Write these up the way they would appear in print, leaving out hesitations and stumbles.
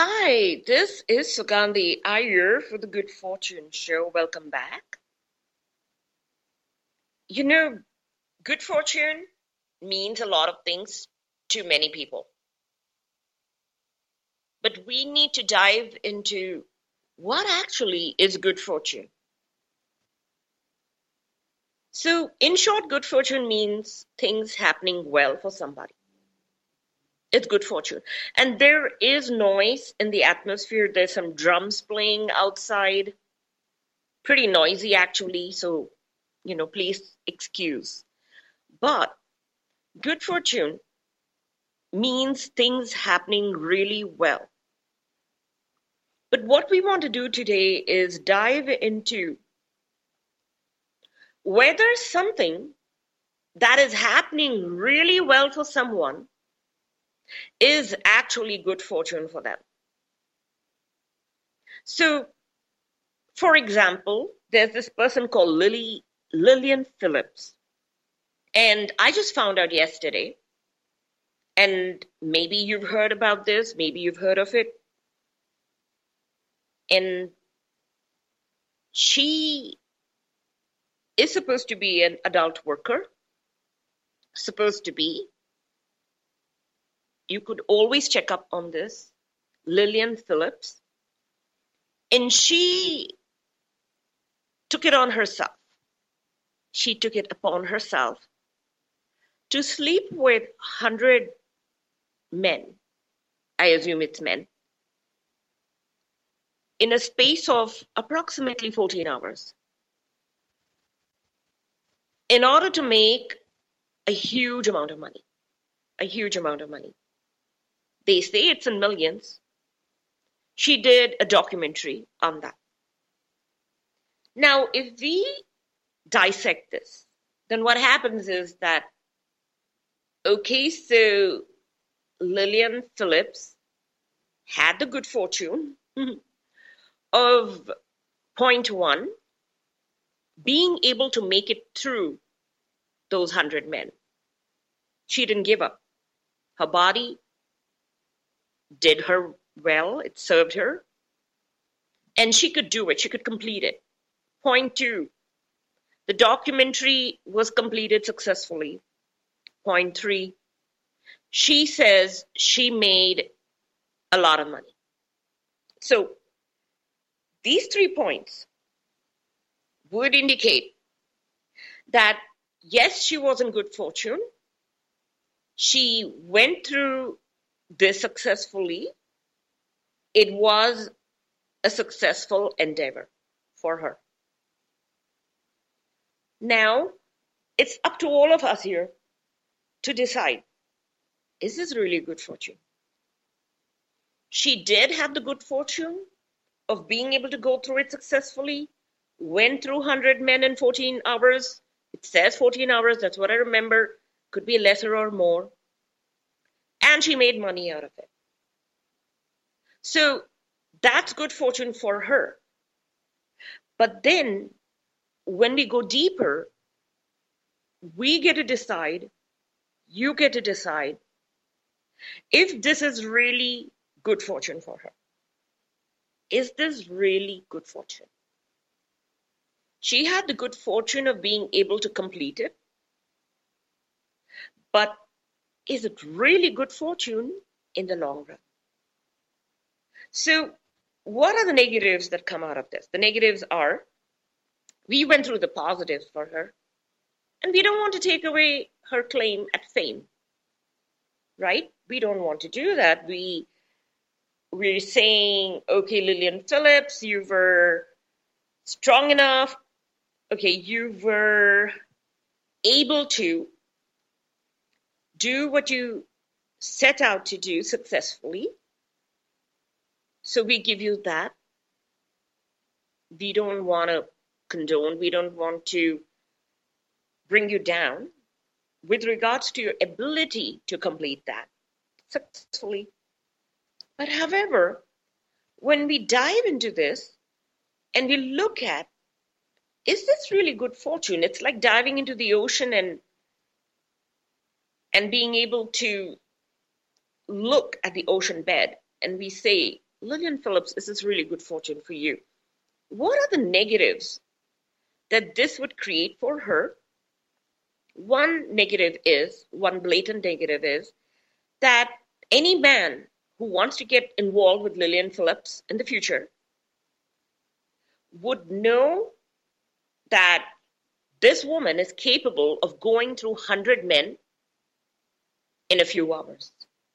Hi, this is Sugandhi Iyer for the Good Fortune Show. Welcome back. You know, good fortune means a lot of things to many people, but we need to dive into what actually is good fortune. So, in short, good fortune means things happening well for somebody. It's good fortune. And there is noise in the atmosphere. There's some drums playing outside, pretty noisy actually. So, please excuse. But good fortune means things happening really well. But what we want to do today is dive into whether something that is happening really well for someone is actually good fortune for them. So, for example, there's this person called Lillian Phillips. And I just found out yesterday, and maybe you've heard about this, maybe you've heard of it. And she is supposed to be an adult worker, supposed to be. You could always check up on this, Lillian Phillips. And she took it on herself. She took it upon herself to sleep with 100 men. I assume it's men. In a space of approximately 14 hours. In order to make a huge amount of money. A huge amount of money. They say it's in millions. She did a documentary on that. Now, if we dissect this, then what happens is that, okay, so Lillian Phillips had the good fortune of point one, being able to make it through those 100 men. She didn't give up. Her body did her well, it served her, and she could do it, she could complete it. Point two, the documentary was completed successfully. Point three, she says she made a lot of money. So these 3 points would indicate that yes, she was in good fortune. She went through this successfully. It was a successful endeavor for her. Now, it's up to all of us here to decide, is this really good fortune? She did have the good fortune of being able to go through it successfully, went through 100 men in 14 hours. It says 14 hours, that's what I remember. Could be lesser or more. And she made money out of it. So that's good fortune for her. But then when we go deeper, we get to decide, you get to decide, if this is really good fortune for her. Is this really good fortune? She had the good fortune of being able to complete it. But is it really good fortune in the long run? So what are the negatives that come out of this? The negatives are, we went through the positives for her, and we don't want to take away her claim at fame, right? We don't want to do that. We're saying, okay, Lillian Phillips, you were strong enough. Okay, you were able to do what you set out to do successfully. So we give you that. We don't want to condone, we don't want to bring you down with regards to your ability to complete that successfully. But however, when we dive into this and we look at, is this really good fortune? It's like diving into the ocean and being able to look at the ocean bed, and we say, Lillian Phillips, is this really good fortune for you? What are the negatives that this would create for her? One blatant negative is that any man who wants to get involved with Lillian Phillips in the future would know that this woman is capable of going through 100 men in a few hours.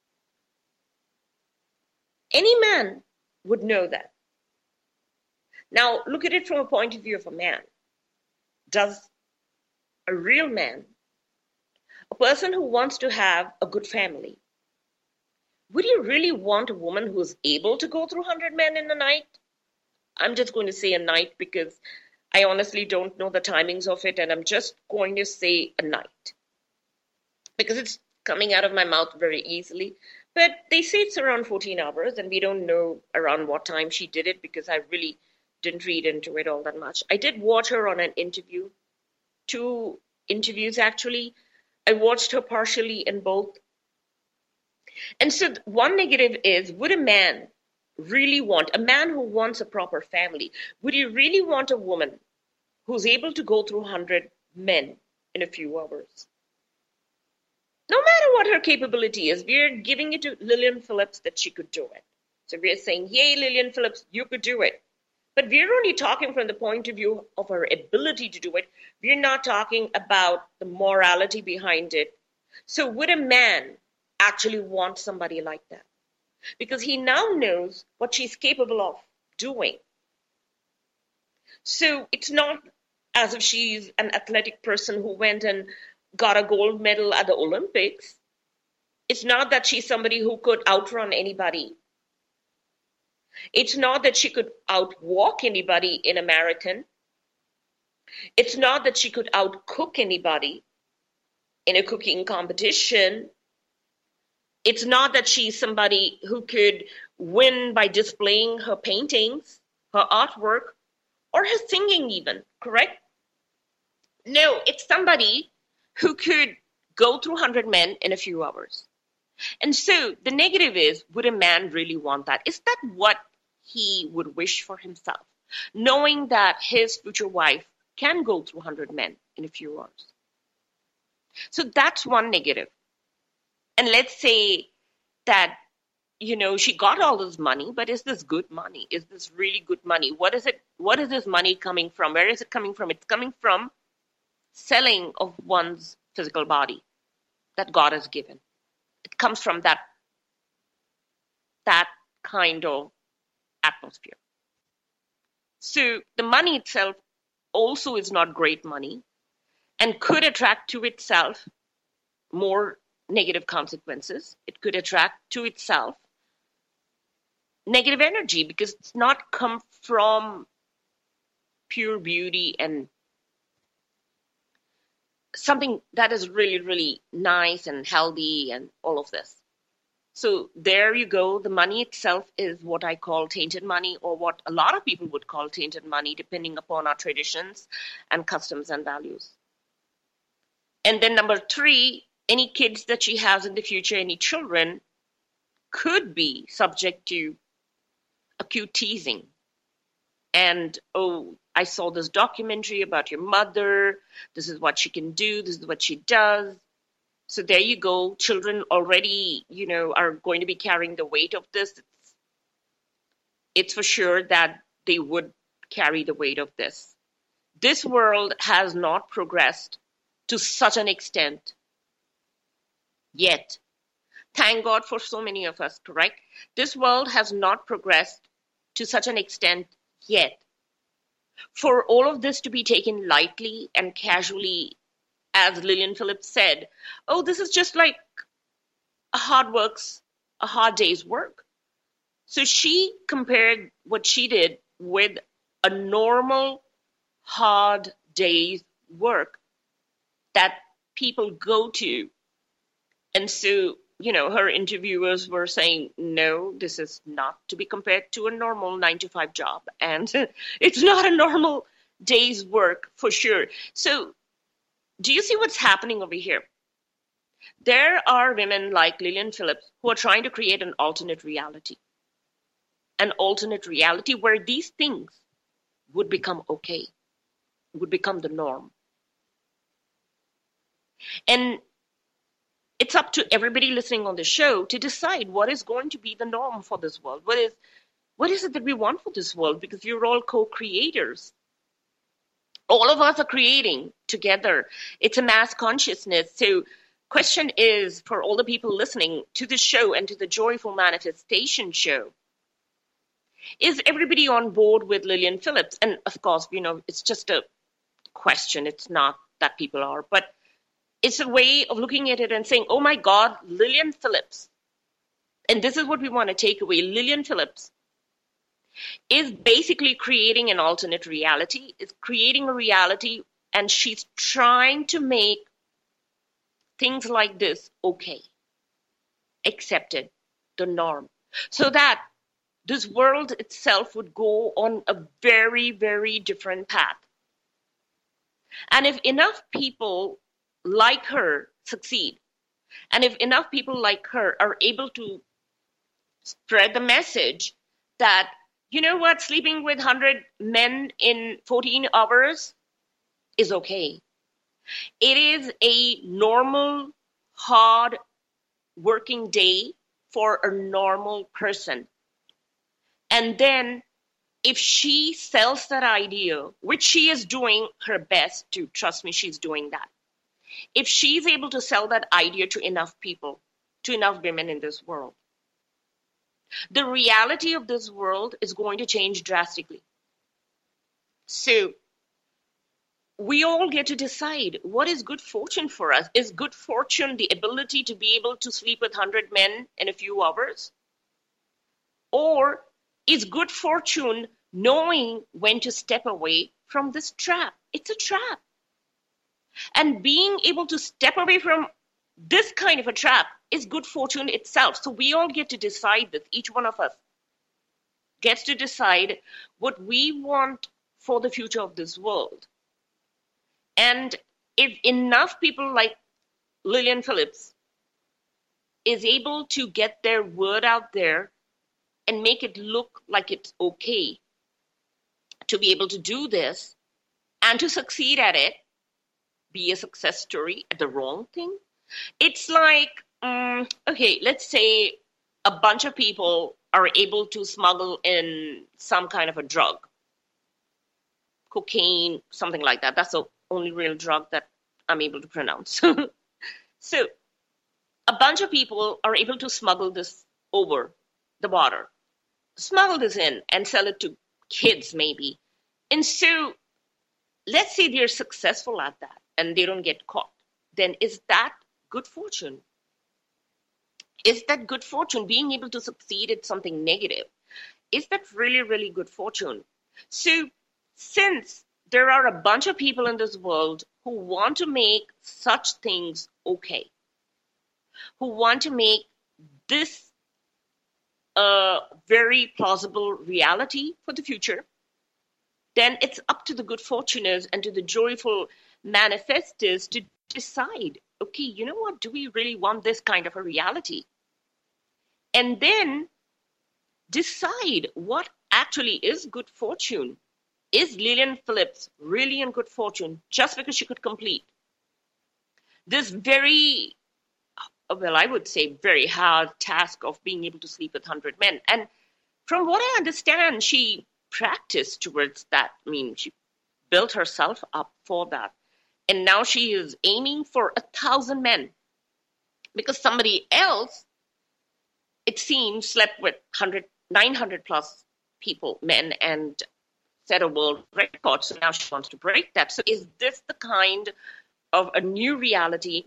Any man would know that. Now, look at it from a point of view of a man. Does a real man, a person who wants to have a good family, would you really want a woman who's able to go through 100 men in a night? I'm just going to say a night because I honestly don't know the timings of it, and I'm just going to say a night because it's coming out of my mouth very easily. But they say it's around 14 hours, and we don't know around what time she did it because I really didn't read into it all that much. I did watch her on an interview, 2 interviews actually. I watched her partially in both. And so one negative is, would a man a man who wants a proper family, would he really want a woman who's able to go through 100 men in a few hours? No matter what her capability is, we're giving it to Lillian Phillips that she could do it. So we're saying, yay, Lillian Phillips, you could do it. But we're only talking from the point of view of her ability to do it. We're not talking about the morality behind it. So would a man actually want somebody like that? Because he now knows what she's capable of doing. So it's not as if she's an athletic person who went and got a gold medal at the Olympics. It's not that she's somebody who could outrun anybody. It's not that she could outwalk anybody in a marathon. It's not that she could outcook anybody in a cooking competition. It's not that she's somebody who could win by displaying her paintings, her artwork, or her singing even, correct? No, it's somebody who could go through 100 men in a few hours. And so the negative is, would a man really want that? Is that what he would wish for himself? Knowing that his future wife can go through 100 men in a few hours. So that's one negative. And let's say that, she got all this money, but is this good money? Is this really good money? What is it? What is this money coming from? Where is it coming from? It's coming from selling of one's physical body that God has given. It comes from that kind of atmosphere. So the money itself also is not great money and could attract to itself more negative consequences. It could attract to itself negative energy because it's not come from pure beauty and something that is really, really nice and healthy and all of this. So there you go. The money itself is what I call tainted money, or what a lot of people would call tainted money, depending upon our traditions and customs and values. And then number 3, any kids that she has in the future, any children, could be subject to acute teasing. And, oh, I saw this documentary about your mother. This is what she can do. This is what she does. So there you go. Children already, are going to be carrying the weight of this. It's for sure that they would carry the weight of this. This world has not progressed to such an extent yet. Thank God for so many of us, correct? This world has not progressed to such an extent yet. For all of this to be taken lightly and casually, as Lillian Phillips said, oh, this is just like a hard day's work. So she compared what she did with a normal hard day's work that people go to. And so, her interviewers were saying, no, this is not to be compared to a normal 9-to-5 job. And it's not a normal day's work for sure. So do you see what's happening over here? There are women like Lillian Phillips who are trying to create an alternate reality. an alternate reality where these things would become okay, would become the norm. And it's up to everybody listening on the show to decide what is going to be the norm for this world. What is it that we want for this world? Because you're all co-creators. All of us are creating together. It's a mass consciousness. So question is for all the people listening to the show and to the Joyful Manifestation show, is everybody on board with Lillian Phillips? And of course, it's just a question. It's not that people are, but it's a way of looking at it and saying, oh my God, Lillian Phillips. And this is what we want to take away. Lillian Phillips is basically creating an alternate reality, is creating a reality, and she's trying to make things like this okay, accepted, the norm, so that this world itself would go on a very, very different path. And if enough people like her succeed, and if enough people like her are able to spread the message that, you know what, sleeping with 100 men in 14 hours is okay. It is a normal, hard working day for a normal person. And then if she sells that idea, which she is doing her best to, trust me, she's doing that. If she's able to sell that idea to enough people, to enough women in this world, the reality of this world is going to change drastically. So we all get to decide what is good fortune for us. Is good fortune the ability to be able to sleep with 100 men in a few hours? Or is good fortune knowing when to step away from this trap? It's a trap. And being able to step away from this kind of a trap is good fortune itself. So we all get to decide this. Each one of us gets to decide what we want for the future of this world. And if enough people like Lillian Phillips is able to get their word out there and make it look like it's okay to be able to do this and to succeed at it, be a success story at the wrong thing. It's like, okay, let's say a bunch of people are able to smuggle in some kind of a drug, cocaine, something like that. That's the only real drug that I'm able to pronounce. So a bunch of people are able to smuggle this over the border, smuggle this in and sell it to kids maybe. And so let's say they're successful at that and they don't get caught. Then is that good fortune? Is that good fortune, being able to succeed at something negative? Is that really, really good fortune? So since there are a bunch of people in this world who want to make such things okay, who want to make this a very plausible reality for the future, then it's up to the good fortuners and to the joyful manifestors to decide, okay, you know what, do we really want this kind of a reality? And then decide what actually is good fortune. Is Lillian Phillips really in good fortune just because she could complete this very, well, I would say very hard task of being able to sleep with 100 men? And from what I understand, she practiced towards that. I mean, she built herself up for that. And now she is aiming for 1,000 men because somebody else, it seems, slept with 900 plus people, men, and set a world record. So now she wants to break that. So is this the kind of a new reality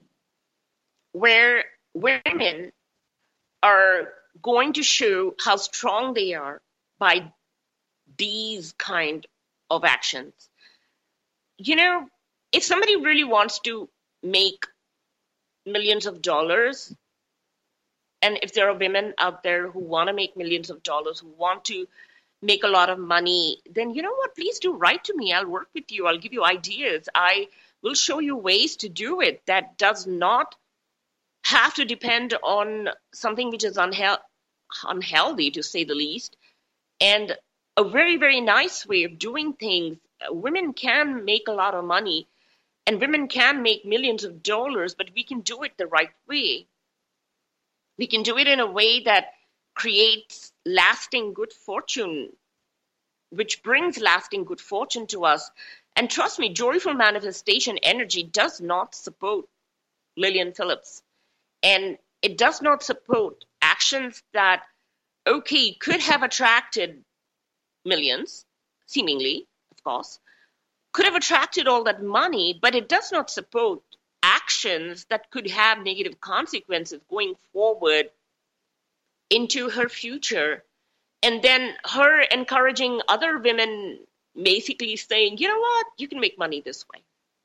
where women are going to show how strong they are by these kind of actions? You know, if somebody really wants to make millions of dollars, and if there are women out there who want to make millions of dollars, who want to make a lot of money, then you know what, please do write to me. I'll work with you. I'll give you ideas. I will show you ways to do it that does not have to depend on something which is unhealthy, to say the least. And a very, very nice way of doing things. Women can make a lot of money and women can make millions of dollars, but we can do it the right way. We can do it in a way that creates lasting good fortune, which brings lasting good fortune to us. And trust me, joyful manifestation energy does not support Lillian Phillips. And it does not support actions that, okay, could have attracted millions, seemingly, of course, could have attracted all that money, but it does not support actions that could have negative consequences going forward into her future. And then her encouraging other women, basically saying, you know what, you can make money this way.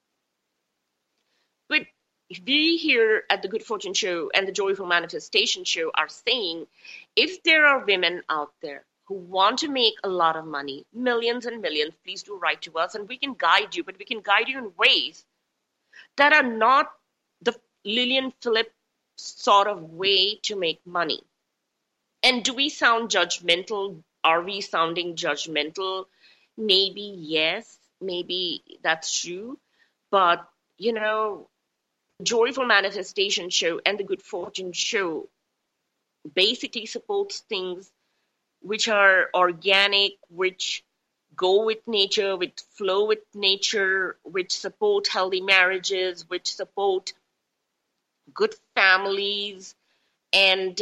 But we here at the Good Fortune Show and the Joyful Manifestation Show are saying, if there are women out there who want to make a lot of money, millions and millions, please do write to us and we can guide you, but we can guide you in ways that are not the Lillian Phillips sort of way to make money. And do we sound judgmental? Are we sounding judgmental? Maybe yes, maybe that's true. But, you know, Joyful Manifestation Show and the Good Fortune Show basically supports things which are organic, which go with nature, which flow with nature, which support healthy marriages, which support good families and,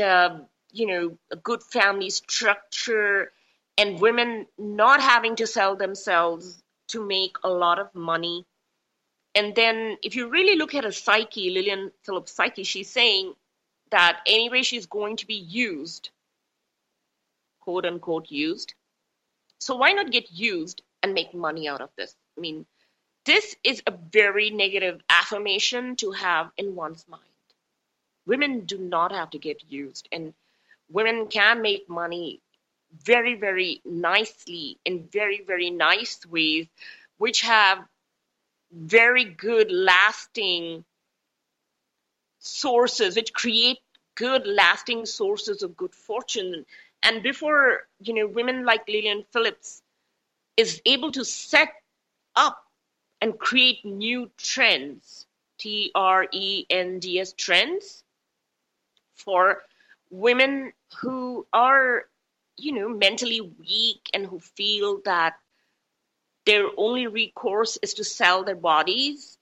a good family structure, and women not having to sell themselves to make a lot of money. And then if you really look at her psyche, Lillian Phillips' psyche, she's saying that anyway she's going to be used, quote unquote used. So why not get used and make money out of this? I mean, this is a very negative affirmation to have in one's mind. Women do not have to get used, and women can make money very, very nicely in very, very nice ways, which have very good lasting sources, which create good lasting sources of good fortune. And before, women like Lillian Phillips is able to set up and create new trends, TRENDS, trends, for women who are, mentally weak and who feel that their only recourse is to sell their bodies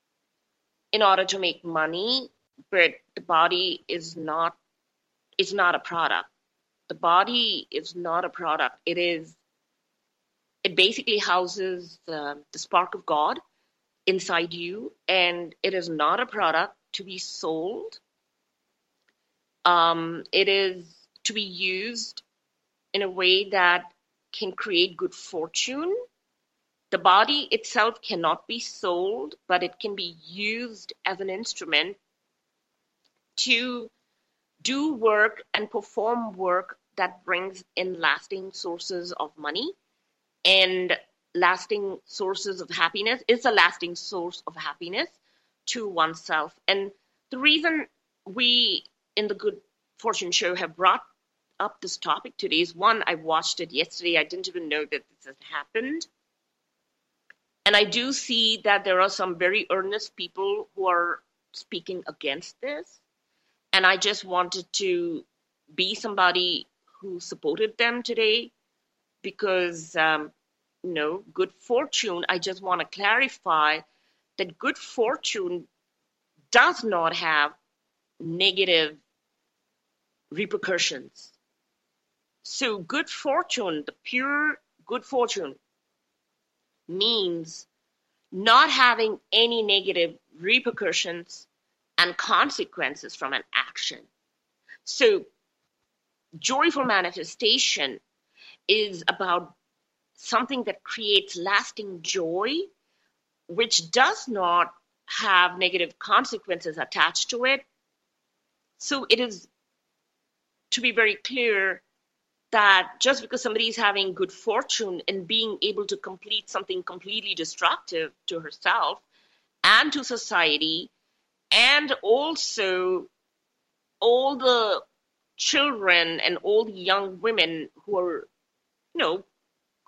in order to make money, but the body is not a product. The body is not a product. It basically houses the spark of God inside you, and it is not a product to be sold. It is to be used in a way that can create good fortune. The body itself cannot be sold, but it can be used as an instrument to do work and perform work that brings in lasting sources of money and lasting sources of happiness. It's a lasting source of happiness to oneself. And the reason we in the Good Fortune Show have brought up this topic today is, one, I watched it yesterday. I didn't even know that this had happened. And I do see that there are some very earnest people who are speaking against this. And I just wanted to be somebody who supported them today because, good fortune, I just want to clarify that good fortune does not have negative repercussions. So good fortune, the pure good fortune, means not having any negative repercussions and consequences from an action. So joyful manifestation is about something that creates lasting joy, which does not have negative consequences attached to it. So it is, to be very clear, that just because somebody is having good fortune and being able to complete something completely destructive to herself and to society, and also all the children and all the young women who are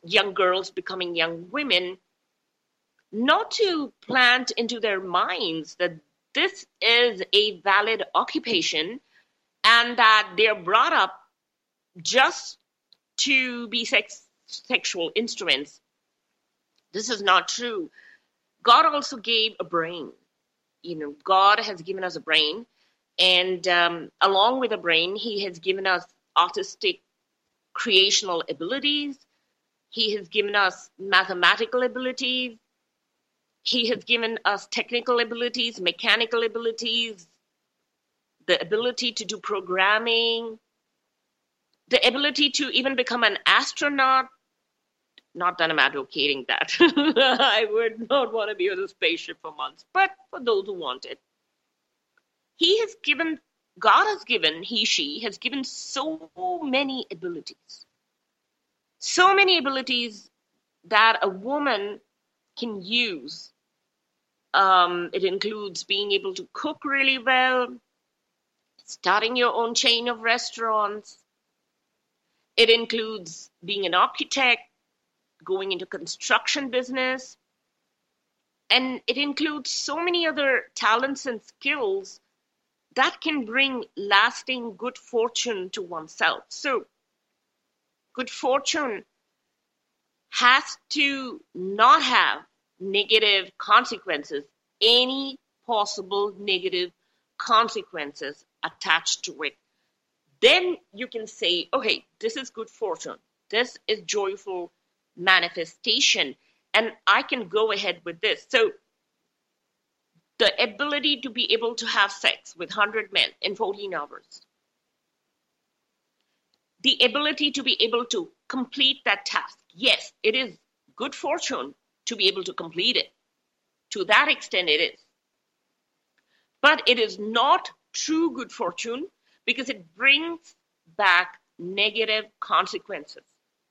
young girls becoming young women, not to plant into their minds that this is a valid occupation and that they're brought up just to be sexual instruments. This is not true. God also gave a brain. God has given us a brain, and along with a brain, He has given us artistic, creational abilities. He has given us mathematical abilities. He has given us technical abilities, mechanical abilities, the ability to do programming, the ability to even become an astronaut. Not that I'm advocating that. I would not want to be on a spaceship for months, but for those who want it. God has given, she has given so many abilities. So many abilities that a woman can use. It includes being able to cook really well, starting your own chain of restaurants. It includes being an architect, going into construction business, and it includes so many other talents and skills that can bring lasting good fortune to oneself. So, good fortune has to not have negative consequences, any possible negative consequences attached to it. Then you can say, okay, this is good fortune. This is joyful manifestation, and I can go ahead with this. So the ability to be able to have sex with 100 men in 14 hours, the ability to be able to complete that task. Yes, it is good fortune to be able to complete it. To that extent it is. But it is not true good fortune because it brings back negative consequences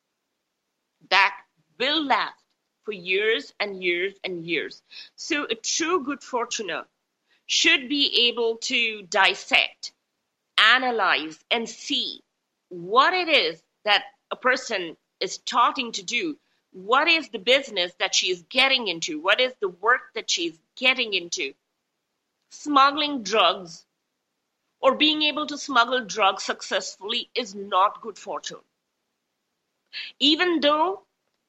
that will last for years and years and years. So a true good fortuner should be able to dissect, analyze, and see what it is that a person is starting to do. What is the business that she is getting into? What is the work that she is getting into? Smuggling drugs or being able to smuggle drugs successfully is not good fortune. Even though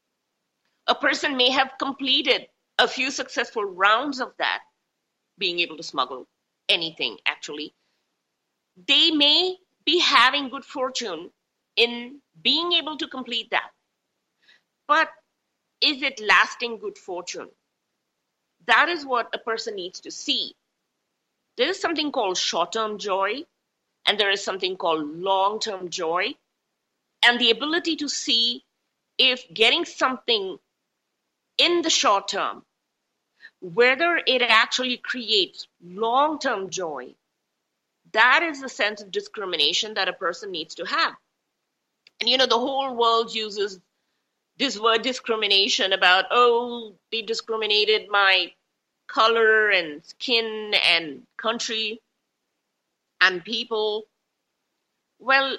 a person may have completed a few successful rounds of that, being able to smuggle anything actually, they may be having good fortune in being able to complete that. But is it lasting good fortune? That is what a person needs to see. There is something called short-term joy, and there is something called long-term joy. And the ability to see if getting something in the short term, whether it actually creates long-term joy, that is the sense of discrimination that a person needs to have. And the whole world uses this word discrimination about, oh, they discriminated my color and skin and country and people. Well,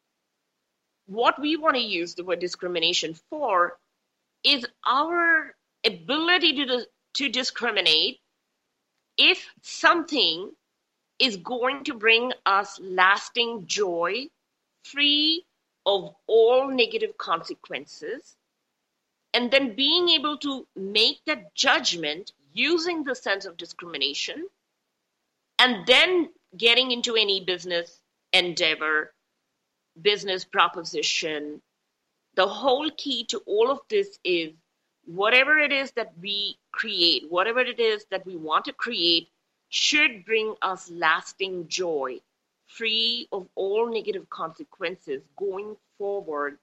what we want to use the word discrimination for is our ability to discriminate if something is going to bring us lasting joy, free of all negative consequences, and then being able to make that judgment using the sense of discrimination, and then getting into any business endeavor, business proposition. The whole key to all of this is whatever it is that we create, whatever it is that we want to create, should bring us lasting joy, free of all negative consequences going forward.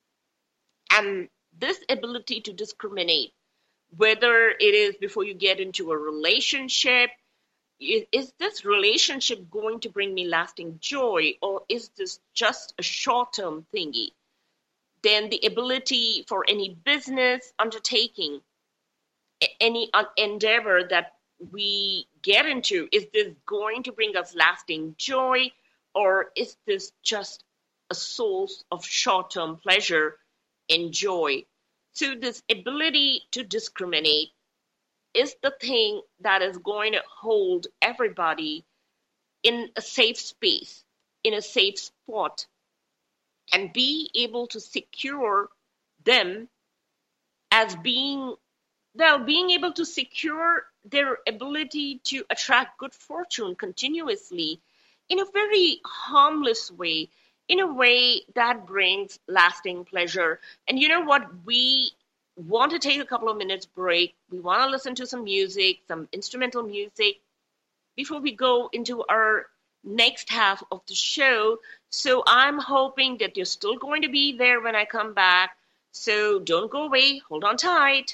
And this ability to discriminate, whether it is before you get into a relationship, is this relationship going to bring me lasting joy, or is this just a short-term thingy? Then the ability for any business undertaking, any endeavor that we get into, is this going to bring us lasting joy, or is this just a source of short-term pleasure and joy? So this ability to discriminate is the thing that is going to hold everybody in a safe space, in a safe spot, and be able to secure them as being able to secure their ability to attract good fortune continuously in a very harmless way, in a way that brings lasting pleasure. And you know what? We want to take a couple of minutes break. We want to listen to some music, some instrumental music, before we go into our next half of the show. So I'm hoping that you're still going to be there when I come back. So don't go away. Hold on tight.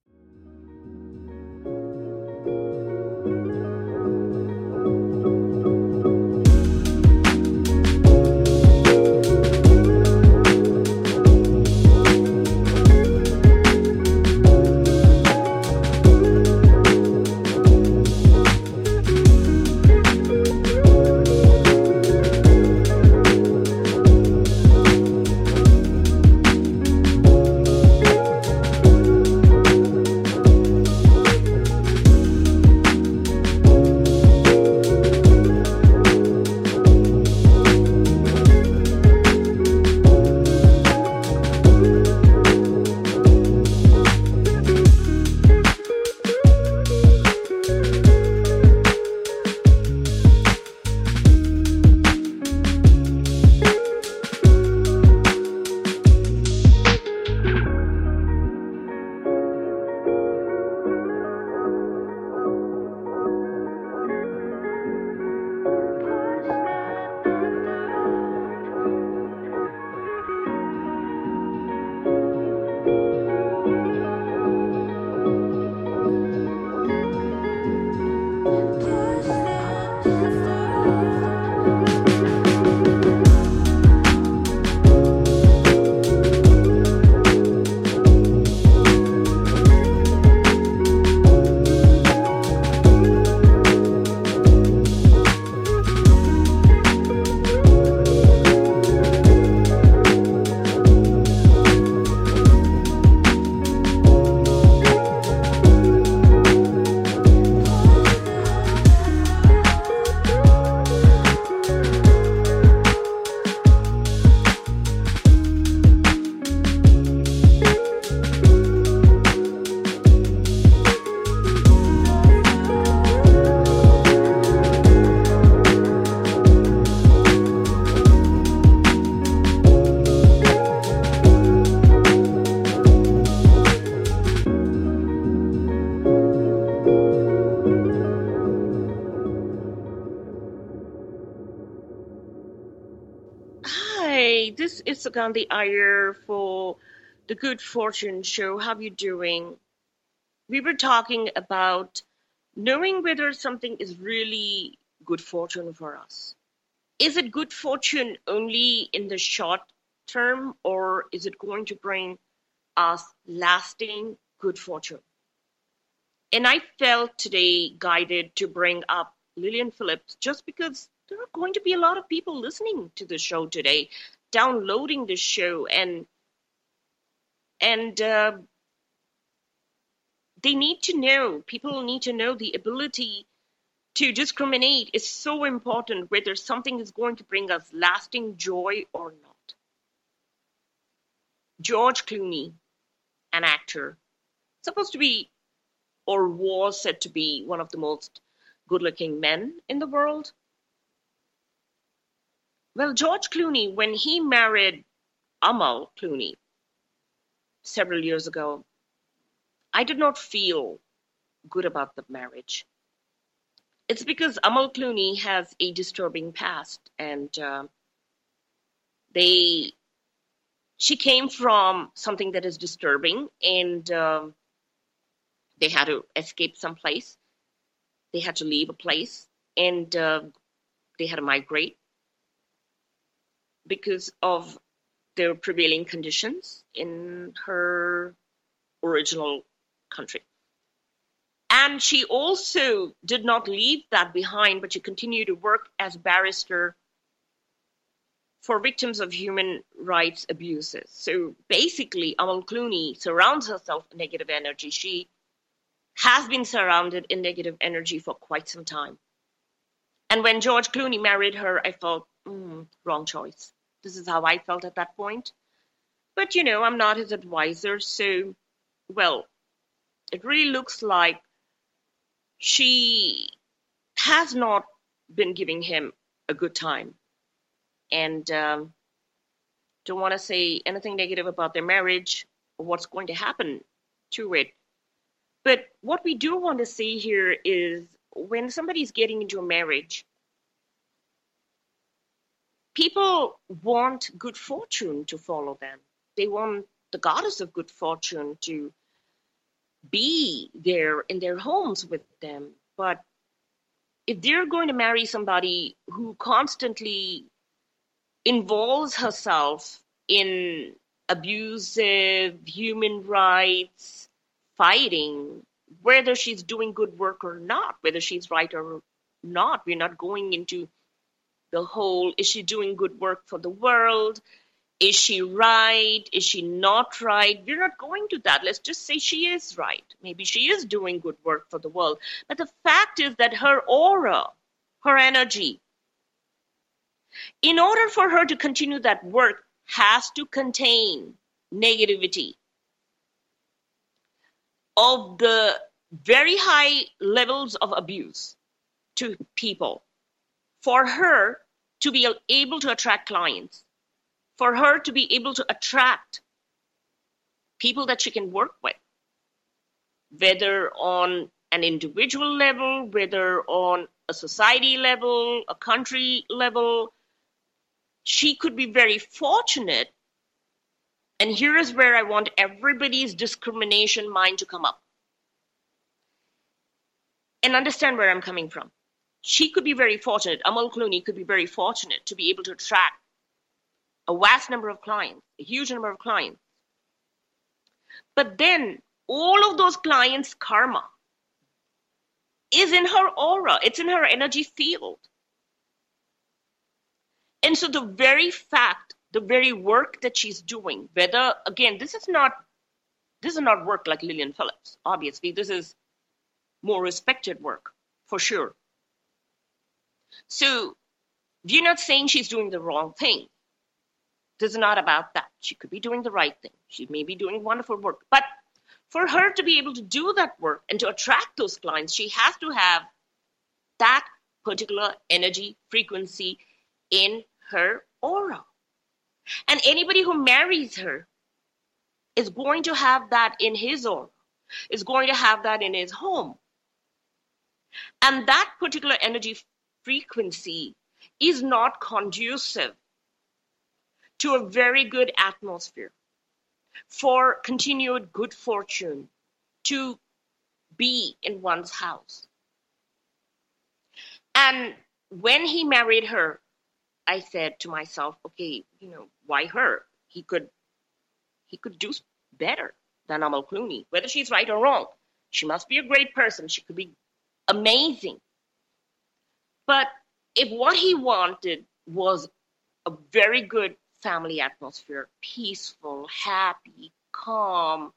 Hi, this is Sugandhi Iyer for the Good Fortune Show. How you doing? We were talking about knowing whether something is really good fortune for us. Is it good fortune only in the short term, or is it going to bring us lasting good fortune? And I felt today guided to bring up Lillian Phillips just because there are going to be a lot of people listening to the show today, downloading the show, and they need to know. People need to know the ability to discriminate is so important, whether something is going to bring us lasting joy or not. George Clooney, an actor, supposed to be or was said to be one of the most good-looking men in the world. Well, George Clooney, when he married Amal Clooney several years ago, I did not feel good about the marriage. It's because Amal Clooney has a disturbing past, and she came from something that is disturbing, and they had to escape someplace. They had to leave a place, and they had to migrate because of the prevailing conditions in her original country. And she also did not leave that behind, but she continued to work as a barrister for victims of human rights abuses. So basically, Amal Clooney surrounds herself with negative energy. She has been surrounded in negative energy for quite some time. And when George Clooney married her, I felt, wrong choice. This is how I felt at that point. But, I'm not his advisor. So, well, it really looks like she has not been giving him a good time. And don't want to say anything negative about their marriage or what's going to happen to it. But what we do want to see here is when somebody's getting into a marriage, people want good fortune to follow them. They want the goddess of good fortune to be there in their homes with them. But if they're going to marry somebody who constantly involves herself in abusive human rights fighting, whether she's doing good work or not, whether she's right or not, we're not going into the whole, is she doing good work for the world? Is she right? Is she not right? We're not going to that. Let's just say she is right. Maybe she is doing good work for the world. But the fact is that her aura, her energy, in order for her to continue that work, has to contain negativity of the very high levels of abuse to people, for her to be able to attract clients, for her to be able to attract people that she can work with, whether on an individual level, whether on a society level, a country level. She could be very fortunate. And here is where I want everybody's discrimination mind to come up and understand where I'm coming from. She could be very fortunate. Amal Clooney could be very fortunate to be able to attract a vast number of clients, a huge number of clients. But then all of those clients' karma is in her aura. It's in her energy field. And so the very fact, the very work that she's doing, whether, again, this is not work like Lillian Phillips. Obviously, this is more respected work, for sure. So we're not saying she's doing the wrong thing. This is not about that. She could be doing the right thing. She may be doing wonderful work. But for her to be able to do that work and to attract those clients, she has to have that particular energy frequency in her aura. And anybody who marries her is going to have that in his aura, is going to have that in his home. And that particular energy frequency is not conducive to a very good atmosphere for continued good fortune to be in one's house. And when he married her, I said to myself, okay, why her? He could do better than Amal Clooney, whether she's right or wrong. She must be a great person. She could be amazing. But if what he wanted was a very good family atmosphere, peaceful, happy, calm,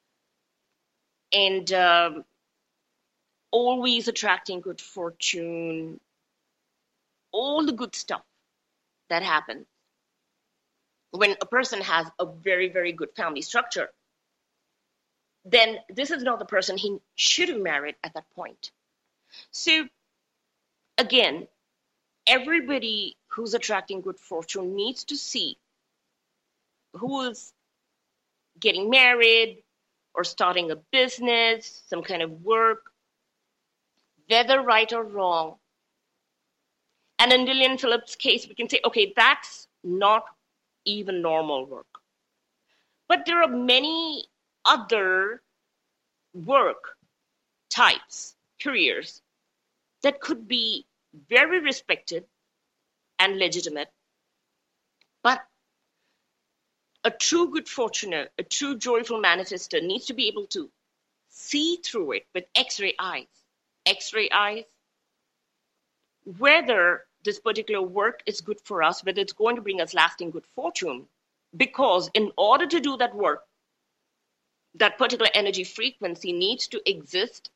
and always attracting good fortune, all the good stuff that happens when a person has a very, very good family structure, then this is not the person he should have married at that point. So again, everybody who's attracting good fortune needs to see who is getting married or starting a business, some kind of work, whether right or wrong. And in Lillian Phillips' case, we can say, okay, that's not even normal work. But there are many other work types, careers, that could be very respected and legitimate. But a true good fortuner, a true joyful manifester needs to be able to see through it with X-ray eyes. X-ray eyes, whether this particular work is good for us, whether it's going to bring us lasting good fortune. Because in order to do that work, that particular energy frequency needs to exist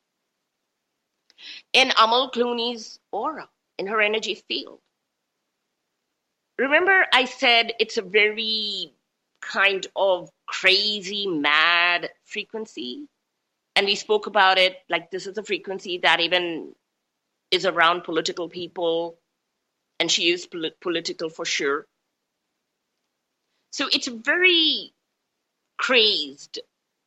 in Amal Clooney's aura, in her energy field. Remember, I said it's a very kind of crazy, mad frequency? And we spoke about it like this is a frequency that even is around political people, and she is political for sure. So it's a very crazed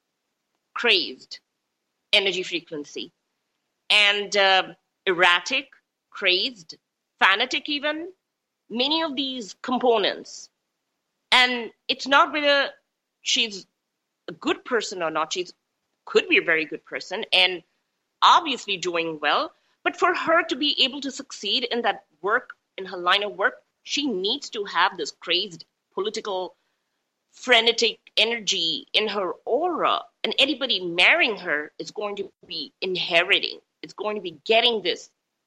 energy frequency. And erratic, crazed, fanatic even, many of these components. And it's not whether she's a good person or not. She could be a very good person and obviously doing well. But for her to be able to succeed in that work, in her line of work, she needs to have this crazed, political, frenetic energy in her aura. And anybody marrying her is going to be inheriting. It's going to be getting this.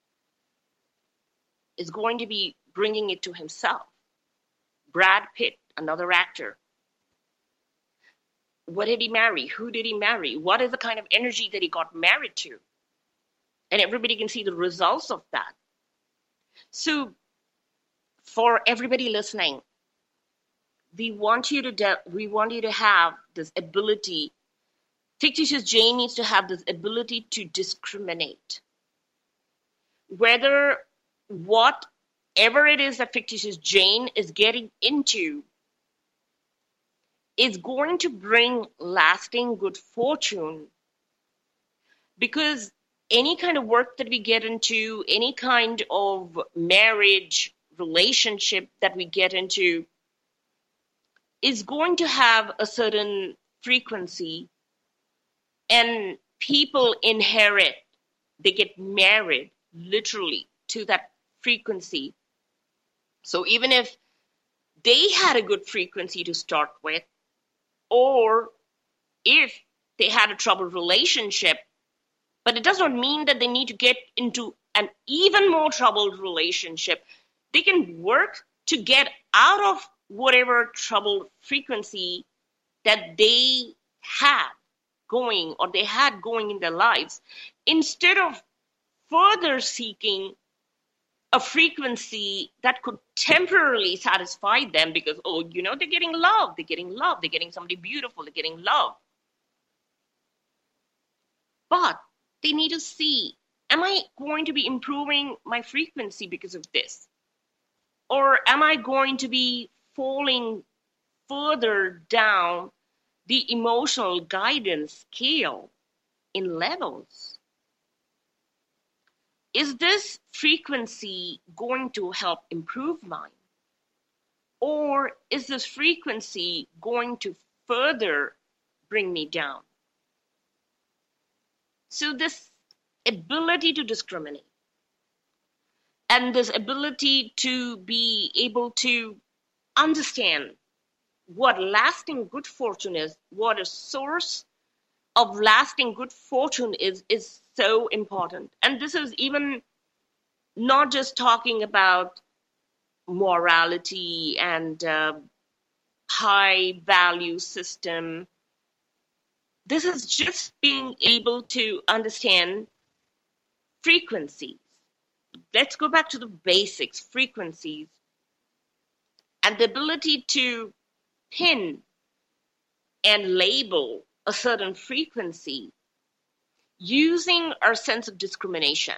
It's going to be bringing it to himself. Brad Pitt, another actor. What did he marry? Who did he marry? What is the kind of energy that he got married to? And everybody can see the results of that. So for everybody listening, we want you to have this ability. Fictitious Jane needs to have this ability to discriminate. Whether whatever it is that Fictitious Jane is getting into is going to bring lasting good fortune. Because any kind of work that we get into, any kind of marriage, relationship that we get into, is going to have a certain frequency, and people inherit, they get married literally to that frequency. So even if they had a good frequency to start with, or if they had a troubled relationship, but it does not mean that they need to get into an even more troubled relationship. They can work to get out of whatever troubled frequency that they had going, or they had going in their lives, instead of further seeking a frequency that could temporarily satisfy them because, they're getting love, they're getting somebody beautiful, they're getting love. But they need to see, am I going to be improving my frequency because of this? Or am I going to be falling further down the emotional guidance scale in levels? Is this frequency going to help improve mine? Or is this frequency going to further bring me down? So this ability to discriminate and this ability to be able to understand what lasting good fortune is, what a source of lasting good fortune is so important. And this is even not just talking about morality and high value system. This is just being able to understand frequencies. Let's go back to the basics, frequencies, and the ability to pin and label a certain frequency using our sense of discrimination.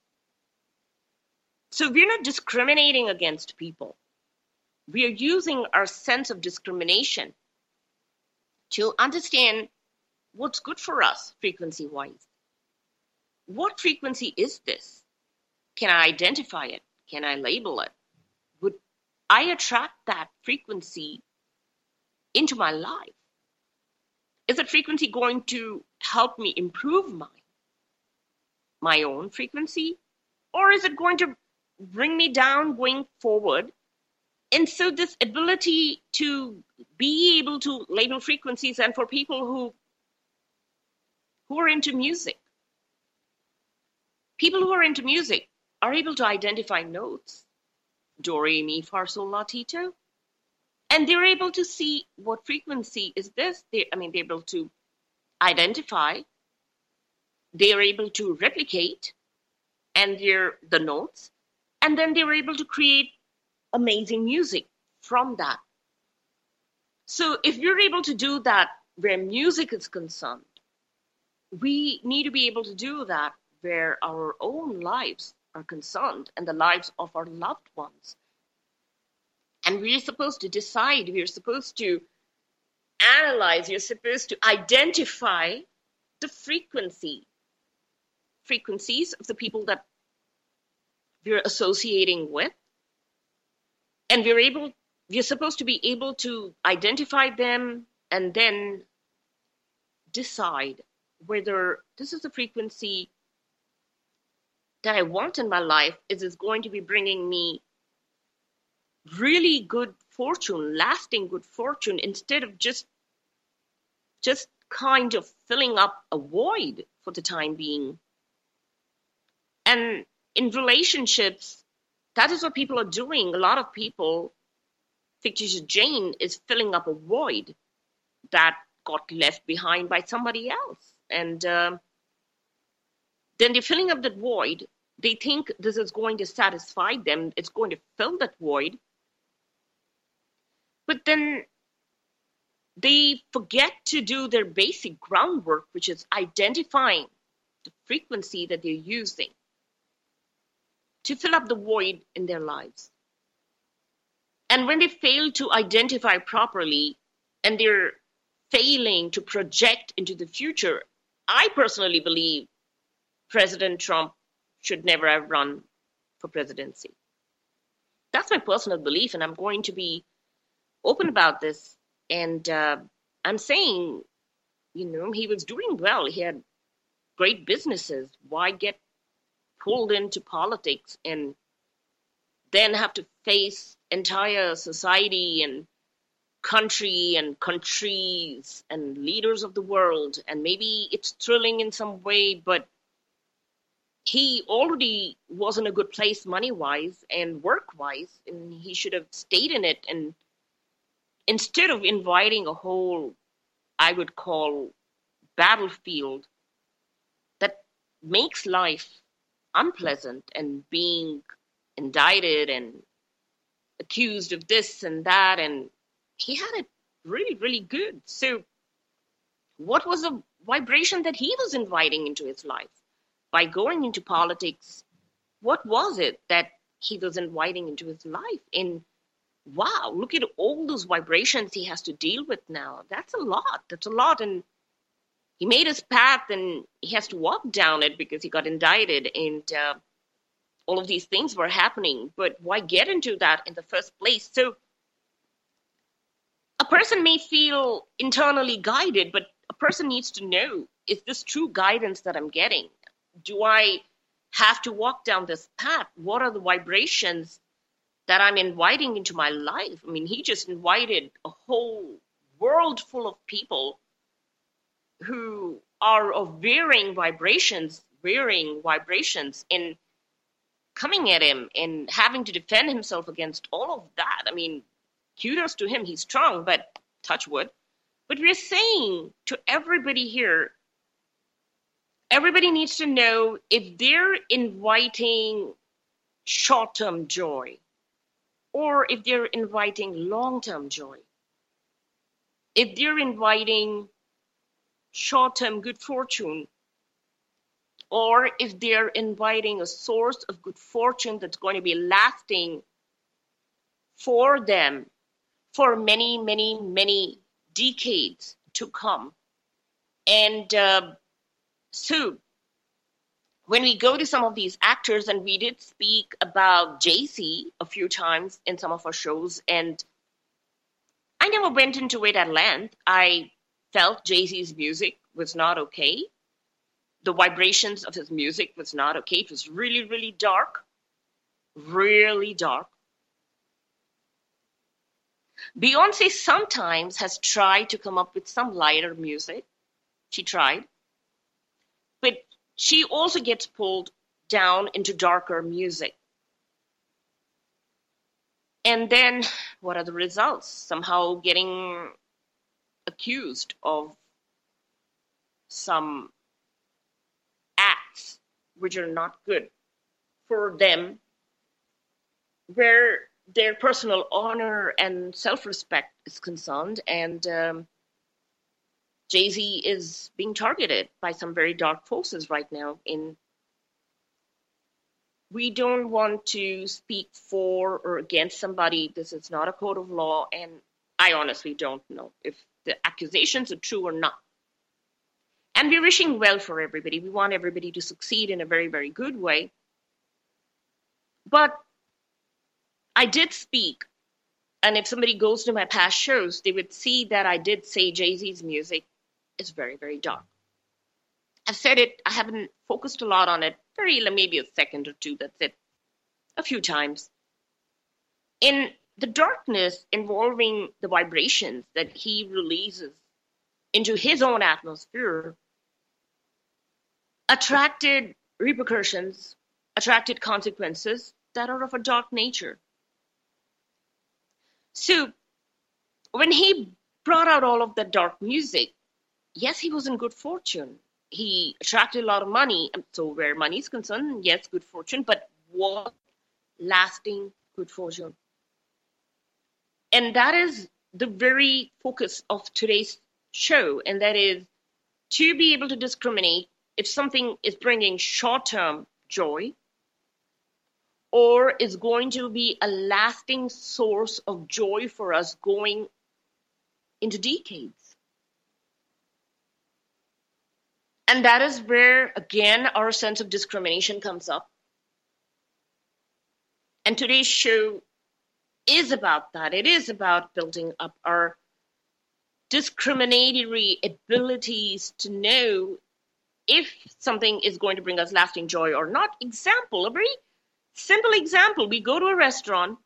So we're not discriminating against people. We are using our sense of discrimination to understand what's good for us frequency-wise. What frequency is this? Can I identify it? Can I label it? Would I attract that frequency into my life? Is that frequency going to help me improve my own frequency? Or is it going to bring me down going forward? And so this ability to be able to label frequencies, and for people who are into music, people who are into music are able to identify notes. do, re, mi, fa, sol, la, ti, do. And they're able to see what frequency is this. They're able to identify, they're able to replicate, and they're the notes, and then they're able to create amazing music from that. So if you're able to do that where music is concerned, we need to be able to do that where our own lives are concerned and the lives of our loved ones. And we're supposed to decide, we're supposed to analyze, you're supposed to identify the frequencies of the people that we're associating with. And we're supposed to be able to identify them and then decide whether this is the frequency that I want in my life. Is this going to be bringing me really good fortune, lasting good fortune, instead of just kind of filling up a void for the time being? And in relationships, that is what people are doing. A lot of people, fictitious Jane is filling up a void that got left behind by somebody else. And then they're filling up that void. They think this is going to satisfy them. It's going to fill that void. But then they forget to do their basic groundwork, which is identifying the frequency that they're using to fill up the void in their lives. And when they fail to identify properly and they're failing to project into the future, I personally believe President Trump should never have run for presidency. That's my personal belief, and I'm going to be open about this. And I'm saying, he was doing well. He had great businesses. Why get pulled into politics and then have to face entire society and country and countries and leaders of the world? And maybe it's thrilling in some way, but he already was in a good place money-wise and work-wise, and he should have stayed in it. And instead of inviting a whole, I would call, battlefield that makes life unpleasant and being indicted and accused of this and that, and he had it really, really good. So what was the vibration that he was inviting into his life? By going into politics, what was it that he was inviting into his life? And wow, look at all those vibrations he has to deal with now. That's a lot. And he made his path and he has to walk down it because he got indicted, and all of these things were happening. But why get into that in the first place? So a person may feel internally guided, but a person needs to know, is this true guidance that I'm getting? Do I have to walk down this path? What are the vibrations that I'm inviting into my life? I mean, he just invited a whole world full of people who are of varying vibrations in coming at him and having to defend himself against all of that. I mean, kudos to him. He's strong, but touch wood. But we're saying to everybody here, everybody needs to know, if they're inviting short-term joy, or if they're inviting long-term joy, if they're inviting short-term good fortune, or if they're inviting a source of good fortune that's going to be lasting for them for many, many, many decades to come. And so when we go to some of these actors, and we did speak about Jay-Z a few times in some of our shows, and I never went into it at length. I felt Jay-Z's music was not okay. The vibrations of his music was not okay. It was really, really dark. Really dark. Beyonce sometimes has tried to come up with some lighter music. She tried. But she also gets pulled down into darker music. And then what are the results? Somehow getting accused of some acts which are not good for them, where their personal honor and self-respect is concerned. And Jay-Z is being targeted by some very dark forces right now. We don't want to speak for or against somebody. This is not a court of law, and I honestly don't know if the accusations are true or not. And we're wishing well for everybody. We want everybody to succeed in a very, very good way. But I did speak, and if somebody goes to my past shows, they would see that I did say Jay-Z's music is very, very dark. I've said it, I haven't focused a lot on it, maybe a second or two, that's it, a few times. In the darkness involving the vibrations that he releases into his own atmosphere, attracted repercussions, attracted consequences that are of a dark nature. So when he brought out all of that dark music, yes, he was in good fortune. He attracted a lot of money. So where money is concerned, yes, good fortune, but what lasting good fortune? And that is the very focus of today's show, and that is to be able to discriminate if something is bringing short-term joy or is going to be a lasting source of joy for us going into decades. And that is where, again, our sense of discrimination comes up. And today's show is about that. It is about building up our discriminatory abilities to know if something is going to bring us lasting joy or not. Example, a very simple example. We go to a restaurant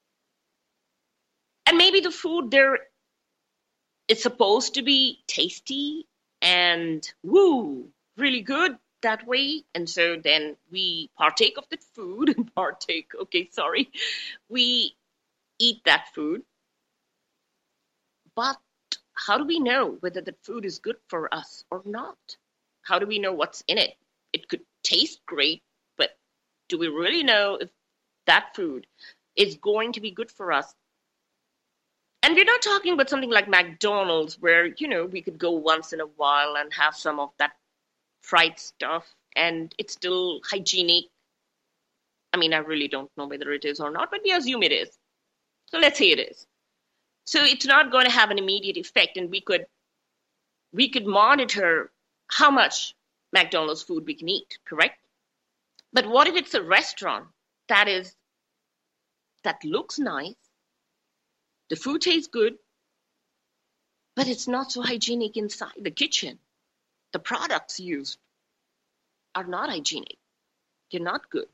and maybe the food there is supposed to be tasty and really good that way. And so then we partake of the food, we eat that food. But how do we know whether the food is good for us or not? How do we know what's in it? It could taste great, but do we really know if that food is going to be good for us? And we're not talking about something like McDonald's where, we could go once in a while and have some of that fried stuff and it's still hygienic. I mean, I really don't know whether it is or not, but we assume it is. So let's say it is. So it's not going to have an immediate effect, and we could monitor how much McDonald's food we can eat, correct? But what if it's a restaurant that looks nice, the food tastes good, but it's not so hygienic inside the kitchen? The products used are not hygienic. They're not good.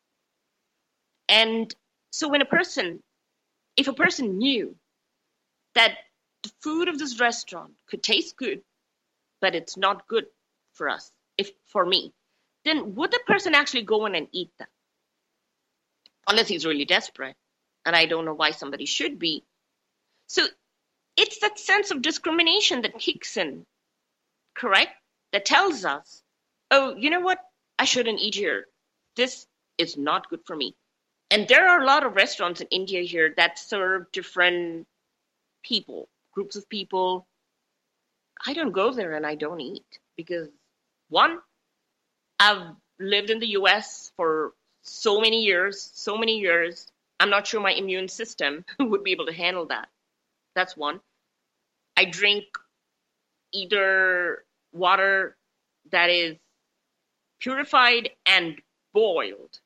And so if a person knew that the food of this restaurant could taste good, but it's not good for us, for me, then would the person actually go in and eat that? Unless he's really desperate. And I don't know why somebody should be. So it's that sense of discrimination that kicks in, correct? That tells us, oh, you know what? I shouldn't eat here. This is not good for me. And there are a lot of restaurants in India here that serve different people, groups of people. I don't go there and I don't eat because, one, I've lived in the US for so many years. I'm not sure my immune system would be able to handle that. That's one. I drink either water that is purified and boiled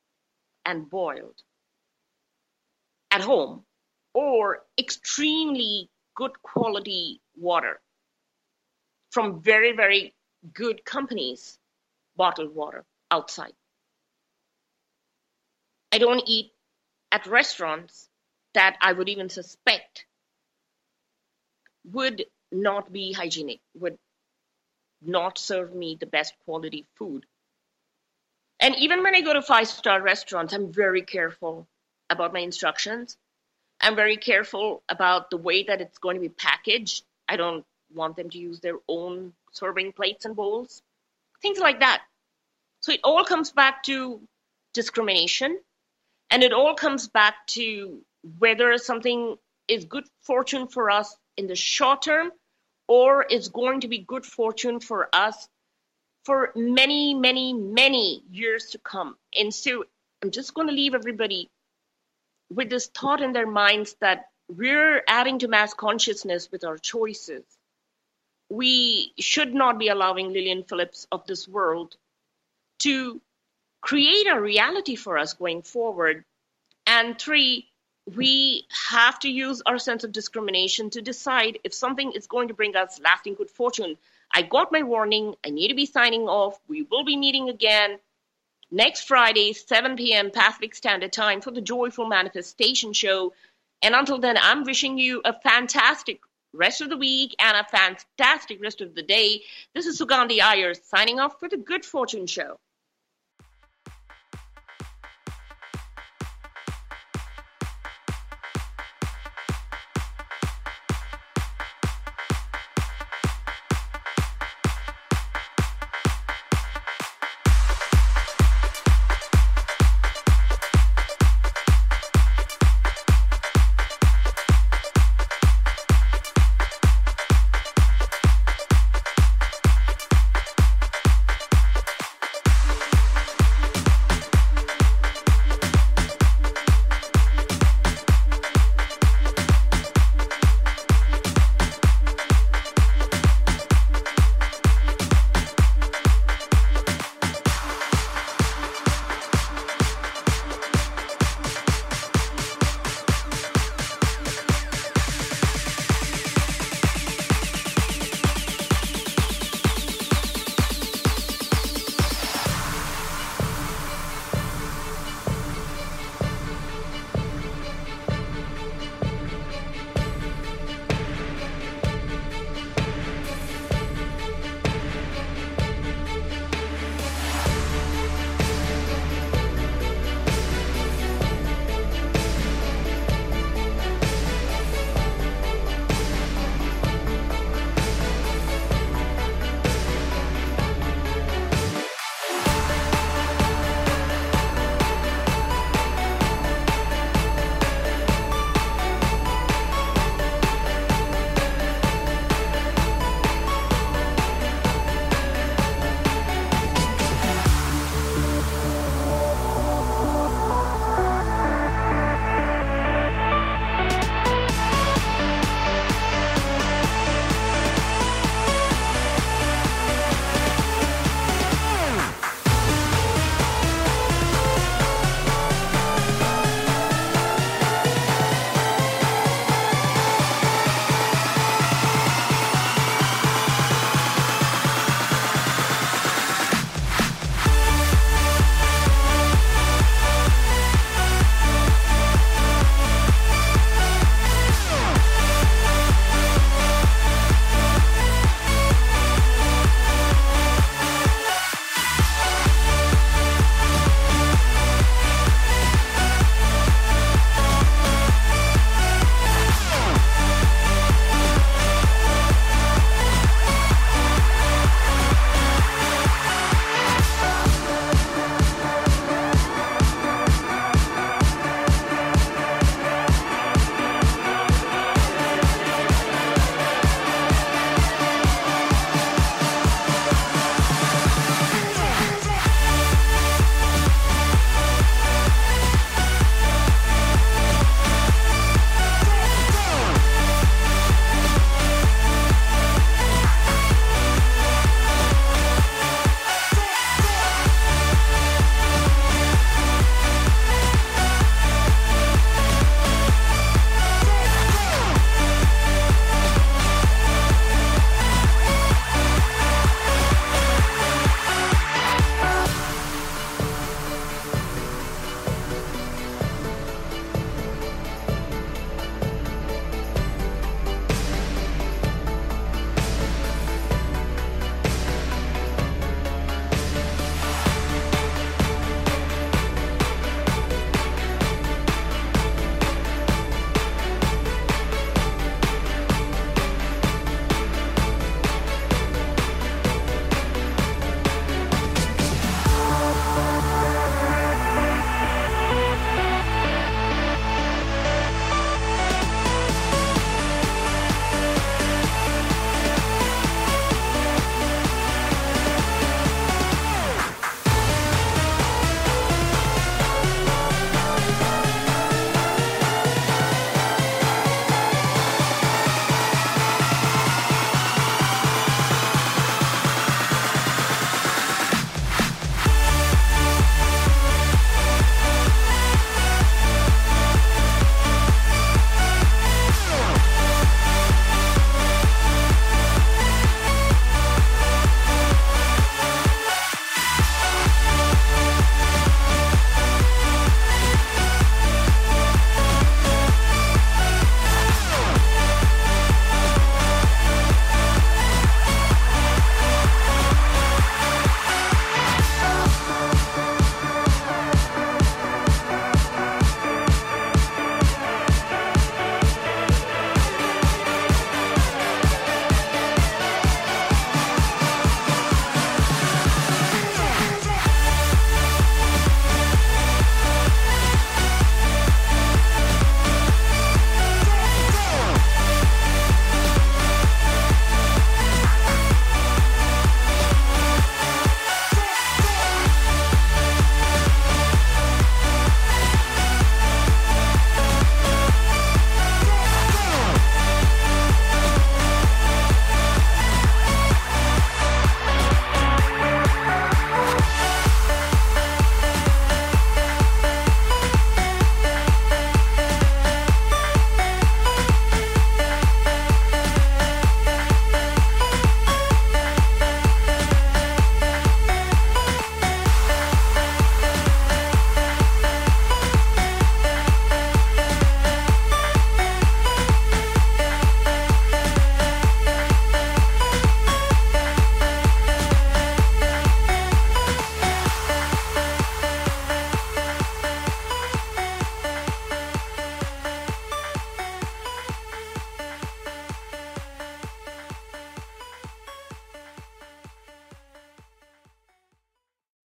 at home, or extremely good quality water from very, very good companies, bottled water outside. I don't eat at restaurants that I would even suspect would not be hygienic, would not serve me the best quality food. And even when I go to 5-star restaurants, I'm very careful about my instructions. I'm very careful about the way that it's going to be packaged. I don't want them to use their own serving plates and bowls, things like that. So it all comes back to discrimination, and it all comes back to whether something is good fortune for us in the short term or is going to be good fortune for us for many, many, many years to come. And so I'm just going to leave everybody with this thought in their minds that we're adding to mass consciousness with our choices. We should not be allowing Lillian Phillips of this world to create a reality for us going forward. And 3, we have to use our sense of discrimination to decide if something is going to bring us lasting good fortune. I got my warning. I need to be signing off. We will be meeting again next Friday, 7 p.m. Pacific Standard Time for the Joyful Manifestation Show. And until then, I'm wishing you a fantastic rest of the week and a fantastic rest of the day. This is Sugandhi Iyer signing off for the Good Fortune Show.